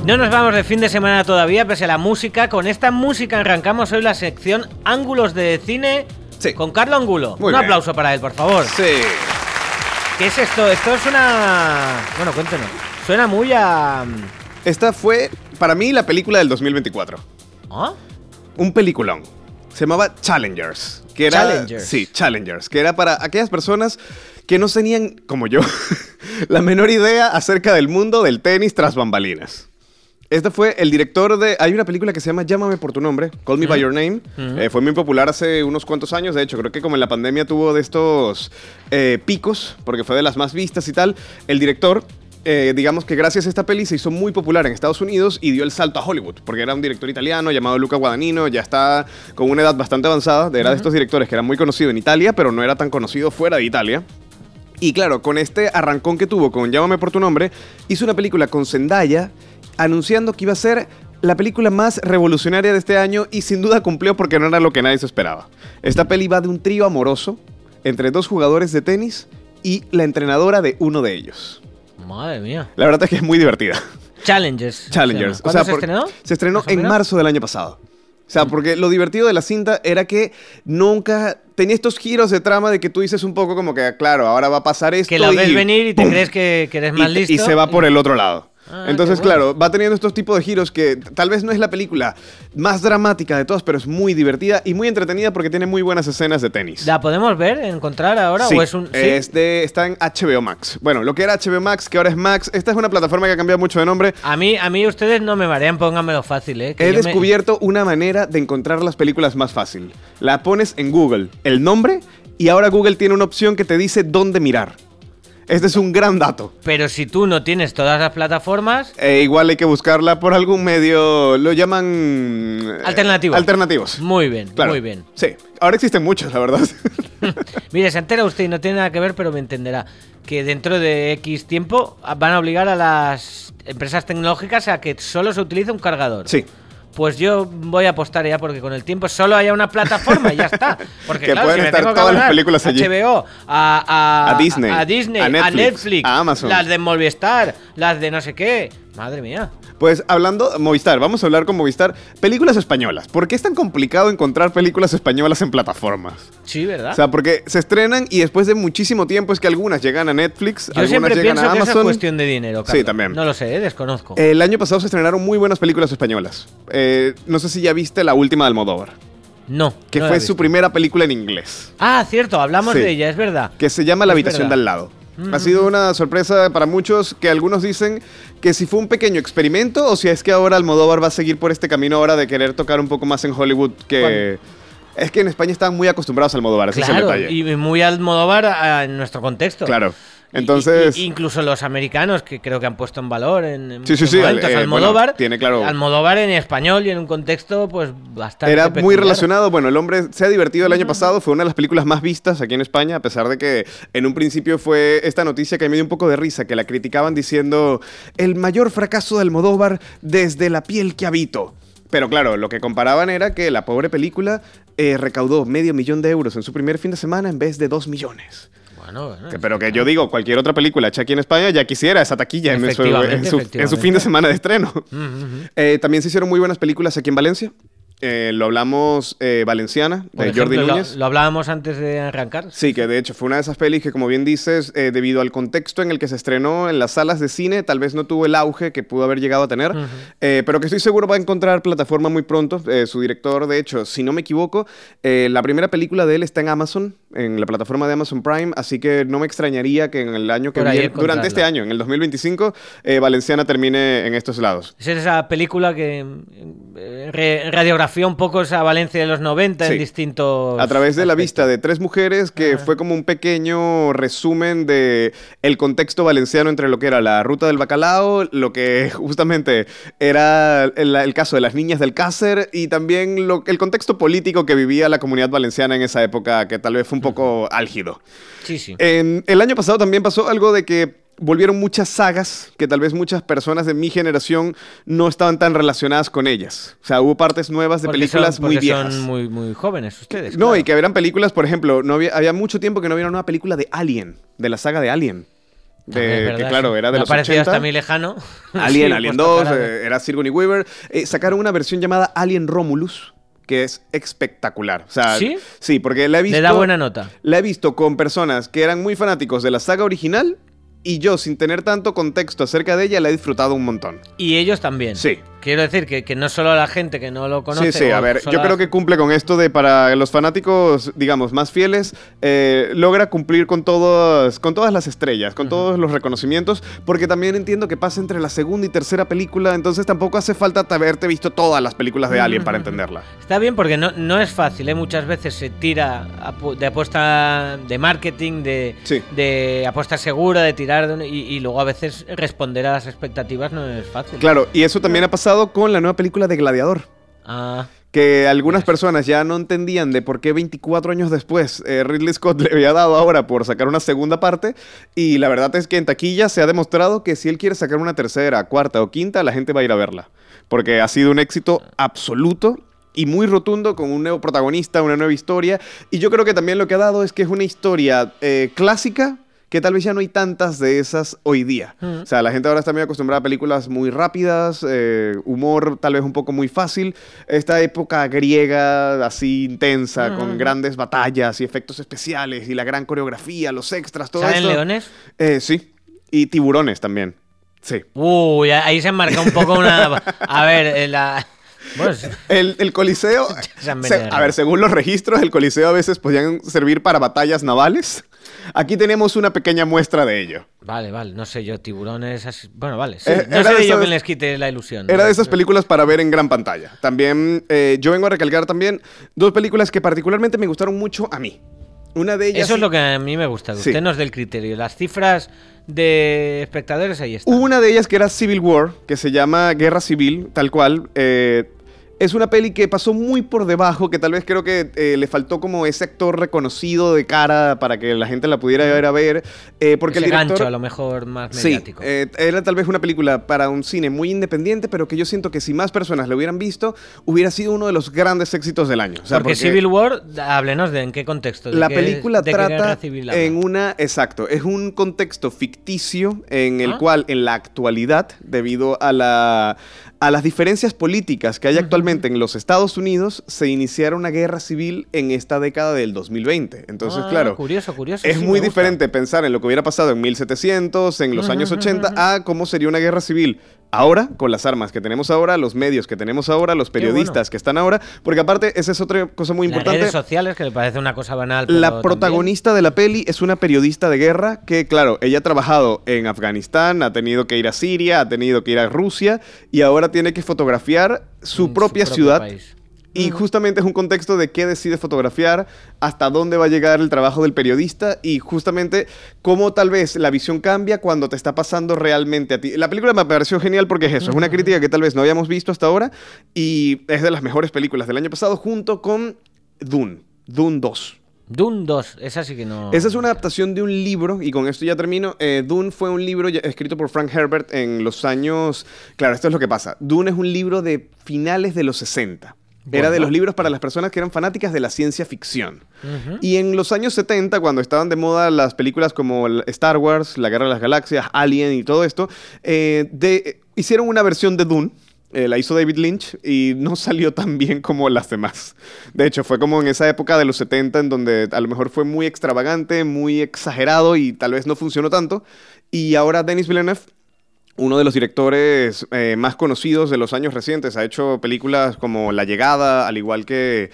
No nos vamos de fin de semana todavía, pese a la música. Con esta música arrancamos hoy la sección Ángulos de Cine con Carlo Angulo. Un aplauso para él, por favor. Sí. ¿Qué es esto? Esto es una... Bueno, cuéntenos. Suena muy a... Esta fue, para mí, la película del 2024. ¿Ah? Un peliculón. Se llamaba Challengers. Que era, Challengers. Sí, Challengers. Que era para aquellas personas que no tenían, como yo, la menor idea acerca del mundo del tenis tras bambalinas. Este fue el director de... Hay una película que se llama Llámame por tu nombre, Call Me By Your Name. Fue muy popular hace unos cuantos años. De hecho, creo que como en la pandemia tuvo de estos picos, porque fue de las más vistas y tal. El director, digamos que gracias a esta peli se hizo muy popular en Estados Unidos y dio el salto a Hollywood, porque era un director italiano llamado Luca Guadagnino. Ya está con una edad bastante avanzada. Era de estos directores que era muy conocido en Italia, pero no era tan conocido fuera de Italia. Y claro, con este arrancón que tuvo con Llámame por tu nombre, hizo una película con Zendaya anunciando que iba a ser la película más revolucionaria de este año y sin duda cumplió porque no era lo que nadie se esperaba. Esta peli va de un trío amoroso entre dos jugadores de tenis y la entrenadora de uno de ellos. Madre mía. La verdad es que es muy divertida. Challengers. ¿Cuándo se estrenó? Se estrenó en marzo del año pasado. O sea, porque lo divertido de la cinta era que nunca tenía estos giros de trama de que tú dices un poco como que, claro, ahora va a pasar esto. Que la ves venir y te crees que eres más listo. Y se va por el otro lado. Entonces, bueno. claro, va teniendo estos tipos de giros que tal vez no es la película más dramática de todas, pero es muy divertida y muy entretenida porque tiene muy buenas escenas de tenis. ¿La podemos ver, encontrar ahora? Sí, ¿O es un, ¿sí? Está en HBO Max. Bueno, lo que era HBO Max, que ahora es Max. Esta es una plataforma que ha cambiado mucho de nombre. A mí ustedes no me marean, pónganmelo fácil, ¿eh? He descubierto una manera de encontrar las películas más fácil. La pones en Google, el nombre, y ahora Google tiene una opción que te dice dónde mirar. Este es un gran dato. Pero si tú no tienes todas las plataformas... igual hay que buscarla por algún medio, lo llaman... Alternativos. Muy bien, claro. Muy bien. Sí, ahora existen muchos, la verdad. Mire, se entera usted y no tiene nada que ver, pero me entenderá, que dentro de X tiempo van a obligar a las empresas tecnológicas a que solo se utilice un cargador. Sí. Pues yo voy a apostar ya porque con el tiempo solo haya una plataforma y ya está. Porque que claro, pueden si estar tengo todas que las películas allí. HBO, a Disney, a Netflix, a Amazon, las de Movistar, las de no sé qué. Madre mía. Pues hablando, Movistar, vamos a hablar con Movistar. Películas españolas. ¿Por qué es tan complicado encontrar películas españolas en plataformas? Sí, ¿verdad? O sea, porque se estrenan y después de muchísimo tiempo es que algunas llegan a Netflix, yo algunas llegan a Amazon. Que eso es cuestión de dinero, Carlos. Sí, también. No lo sé, desconozco. El año pasado se estrenaron muy buenas películas españolas. No sé si ya viste la última de Almodóvar. No. Que fue su primera película en inglés. Ah, cierto, hablamos de ella, es verdad. Que se llama La habitación de al lado. Ha sido una sorpresa para muchos, que algunos dicen que si fue un pequeño experimento o si es que ahora Almodóvar va a seguir por este camino ahora de querer tocar un poco más en Hollywood que... Es que en España estaban muy acostumbrados a Almodóvar, ese es el detalle. Y muy Almodóvar en nuestro contexto. Claro. Entonces... incluso los americanos, que creo que han puesto en valor en sí, momentos Almodóvar, bueno, tiene claro... Almodóvar en español y en un contexto pues bastante era peculiar. Muy relacionado. Bueno, el hombre se ha divertido el año pasado, fue una de las películas más vistas aquí en España, a pesar de que en un principio fue esta noticia que me dio un poco de risa, que la criticaban diciendo el mayor fracaso de Almodóvar desde La piel que habito. Pero claro, lo que comparaban era que la pobre película recaudó $500,000 de euros en su primer fin de semana en vez de 2 millones. Bueno, pero que yo digo, cualquier otra película hecha aquí en España ya quisiera esa taquilla en su fin de semana de estreno. También se hicieron muy buenas películas aquí en Valencia. Lo hablamos Valenciana, de Jordi Núñez. Lo hablábamos antes de arrancar. Sí, que de hecho fue una de esas pelis que, como bien dices, debido al contexto en el que se estrenó en las salas de cine, tal vez no tuvo el auge que pudo haber llegado a tener, pero que estoy seguro va a encontrar plataforma muy pronto. Su director, de hecho, si no me equivoco, la primera película de él está en Amazon, en la plataforma de Amazon Prime, así que no me extrañaría que en el año que viene, durante este año, en el 2025, Valenciana termine en estos lados. Es esa película que radiografió un poco esa Valencia de los 90 en distintos... A través de la vista de 3 mujeres, que fue como un pequeño resumen de el contexto valenciano entre lo que era la ruta del bacalao, lo que justamente era el caso de las niñas del Cácer y también el contexto político que vivía la comunidad valenciana en esa época, que tal vez fue un poco álgido. Sí. El año pasado también pasó algo de que volvieron muchas sagas que tal vez muchas personas de mi generación no estaban tan relacionadas con ellas. O sea, hubo partes nuevas de películas muy viejas. Son muy jóvenes ustedes. No, claro. Y que eran películas, por ejemplo, había mucho tiempo que no había una nueva película de Alien, de la saga de Alien. Es verdad, que claro, sí. era de Me ha los parecido 80. hasta a mí lejano. Alien, Sí, Alien puesto 2, cara era Sigourney Weaver. Sacaron una versión llamada Alien Romulus, que es espectacular. O sea, ¿Sí? Sí, porque la he visto... Le da buena nota. La he visto con personas que eran muy fanáticos de la saga original y yo, sin tener tanto contexto acerca de ella, la he disfrutado un montón. Y ellos también. Sí. Quiero decir que no solo la gente que no lo conoce. Sí, a ver, solo yo creo que cumple con esto de para los fanáticos, digamos, más fieles, logra cumplir con todas las estrellas, con todos los reconocimientos, porque también entiendo que pasa entre la segunda y tercera película, entonces tampoco hace falta haberte visto todas las películas de Alien para entenderla. Está bien porque no es fácil, ¿eh? Muchas veces se tira de apuesta de marketing, de apuesta segura, de tirar y luego a veces responder a las expectativas no es fácil. Claro, y eso también ha pasado con la nueva película de Gladiador. Que algunas personas ya no entendían de por qué 24 años después Ridley Scott le había dado ahora por sacar una segunda parte, y la verdad es que en taquilla se ha demostrado que si él quiere sacar una tercera, cuarta o quinta, la gente va a ir a verla, porque ha sido un éxito absoluto y muy rotundo, con un nuevo protagonista, una nueva historia, y yo creo que también lo que ha dado es que es una historia clásica, que tal vez ya no hay tantas de esas hoy día. O sea, la gente ahora está muy acostumbrada a películas muy rápidas, humor tal vez un poco muy fácil. Esta época griega así intensa, con grandes batallas y efectos especiales y la gran coreografía, los extras, todo esto. ¿Salen leones? Sí, y tiburones también. Sí. Uy, ahí se marca un poco una... A ver, Pues, el Coliseo, a ver, según los registros, el Coliseo a veces podían servir para batallas navales. Aquí tenemos una pequeña muestra de ello. Vale, no sé yo, tiburones... Bueno, vale, sí. Era No sé de yo esas- que les quite la ilusión. Era ¿no? de esas películas para ver en gran pantalla. También, yo vengo a recalcar también dos películas que particularmente me gustaron mucho a mí. Una de ellas... Eso es lo que a mí me gusta, que Sí. usted nos dé el criterio. Las cifras de espectadores ahí están. Una de ellas que era Civil War, que se llama Guerra Civil, tal cual. Es una peli que pasó muy por debajo, que tal vez creo que le faltó como ese actor reconocido de cara para que la gente la pudiera ir a ver. Porque Ese el director... gancho a lo mejor más Sí, mediático. era tal vez una película para un cine muy independiente, pero que yo siento que si más personas la hubieran visto, hubiera sido uno de los grandes éxitos del año. O sea, porque Civil War, háblenos de en qué contexto. la película de qué guerra trata civil habla. en una... Exacto, es un contexto ficticio en el cual en la actualidad, debido a las diferencias políticas que hay actualmente en los Estados Unidos, se iniciara una guerra civil en esta década del 2020. Entonces, claro, Curioso. es sí, muy me gusta. diferente pensar en lo que hubiera pasado en 1700, en los años 80, a cómo sería una guerra civil ahora, con las armas que tenemos ahora, los medios que tenemos ahora, los periodistas que están ahora, porque aparte, esa es otra cosa muy Las importante. redes sociales, que le parece una cosa banal. pero La también. protagonista de la peli es una periodista de guerra que, claro, ella ha trabajado en Afganistán, ha tenido que ir a Siria, ha tenido que ir a Rusia y ahora tiene que fotografiar su En propia propio ciudad. país. Y justamente es un contexto de qué decide fotografiar, hasta dónde va a llegar el trabajo del periodista y justamente cómo tal vez la visión cambia cuando te está pasando realmente a ti. La película me pareció genial porque es eso, es una crítica que tal vez no habíamos visto hasta ahora y es de las mejores películas del año pasado junto con Dune 2. Dune 2, esa sí que no... Esa es una adaptación de un libro, y con esto ya termino. Dune fue un libro escrito por Frank Herbert en los años... Claro, esto es lo que pasa. Dune es un libro de finales de los 60. Era de los libros para las personas que eran fanáticas de la ciencia ficción. Y en los años 70, cuando estaban de moda las películas como Star Wars, La Guerra de las Galaxias, Alien y todo esto, hicieron una versión de Dune. La hizo David Lynch y no salió tan bien como las demás. De hecho, fue como en esa época de los 70 en donde a lo mejor fue muy extravagante, muy exagerado y tal vez no funcionó tanto. Y ahora Denis Villeneuve, uno de los directores más conocidos de los años recientes, ha hecho películas como La Llegada, al igual que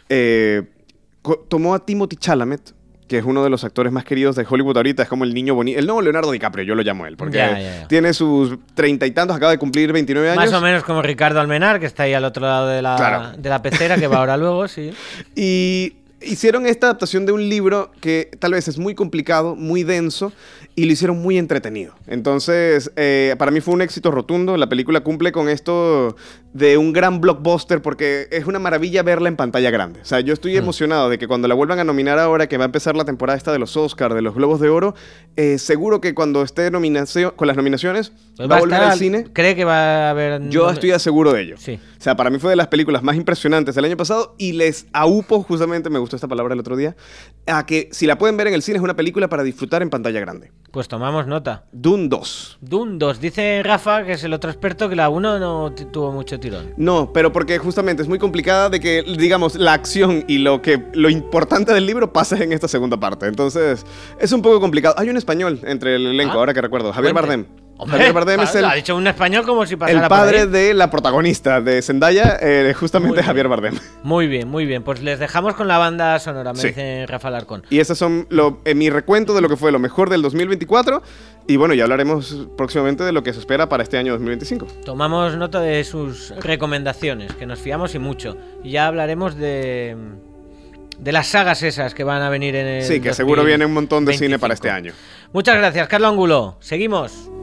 tomó a Timothée Chalamet, que es uno de los actores más queridos de Hollywood ahorita, es como el niño bonito, el nuevo Leonardo DiCaprio, yo lo llamo él, porque Ya. tiene sus 30 y tantos, acaba de cumplir 29 años. Más o menos como Ricardo Almenar, que está ahí al otro lado de Claro. de la pecera, que va ahora luego, sí. Y hicieron esta adaptación de un libro que tal vez es muy complicado, muy denso, y lo hicieron muy entretenido. Entonces, para mí fue un éxito rotundo. La película cumple con esto de un gran blockbuster porque es una maravilla verla en pantalla grande. O sea, yo estoy emocionado de que cuando la vuelvan a nominar ahora, que va a empezar la temporada esta de los Oscars, de los Globos de Oro, seguro que cuando esté con las nominaciones, Pues va a volver estar al cine. ¿Cree que va a haber...? Yo estoy seguro de ello. Sí. O sea, para mí fue de las películas más impresionantes del año pasado y les aupo, justamente, me gustó esta palabra el otro día, a que si la pueden ver en el cine es una película para disfrutar en pantalla grande. Pues tomamos nota. Dune 2. Dune 2. Dice Rafa, que es el otro experto, que la 1 no tuvo mucho tirón. No, pero porque justamente es muy complicada de que, digamos, la acción y lo importante del libro pase en esta segunda parte. Entonces, es un poco complicado. Hay un español entre el elenco, ahora que recuerdo. Javier Bardem. Hombre, Javier Bardem es ha dicho un español como si pasara el padre de la protagonista de Zendaya, justamente Javier Bardem. Muy bien, muy bien. Pues les dejamos con la banda sonora, me Sí. dice Rafa Alarcón. Y esos son mi recuento de lo que fue lo mejor del 2024. Y bueno, ya hablaremos próximamente de lo que se espera para este año 2025. Tomamos nota de sus recomendaciones, que nos fiamos y mucho. Y ya hablaremos de las sagas esas que van a venir en el Sí, que seguro viene un montón de cine para este año. Muchas gracias, Carlos Angulo. Seguimos.